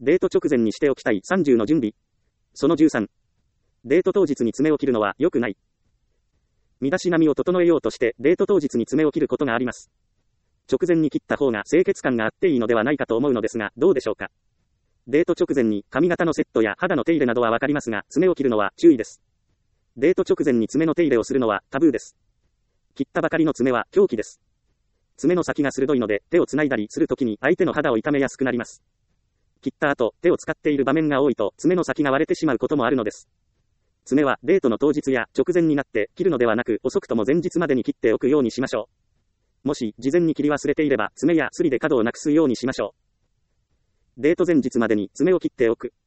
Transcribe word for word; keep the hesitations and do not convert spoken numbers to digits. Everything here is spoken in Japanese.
デート直前にしておきたいさんじゅうの準備。そのじゅうさん。デート当日に爪を切るのは良くない。身だしなみを整えようとしてデート当日に爪を切ることがあります。直前に切った方が清潔感があっていいのではないかと思うのですが、どうでしょうか。デート直前に髪型のセットや肌の手入れなどはわかりますが、爪を切るのは注意です。デート直前に爪の手入れをするのはタブーです。切ったばかりの爪は凶器です。爪の先が鋭いので、手をつないだりするときに相手の肌を痛めやすくなります。切った後、手を使っている場面が多いと、爪の先が割れてしまうこともあるのです。爪はデートの当日や直前になって切るのではなく、遅くとも前日までに切っておくようにしましょう。もし、事前に切り忘れていれば、爪やスリで角をなくすようにしましょう。デート前日までに爪を切っておく。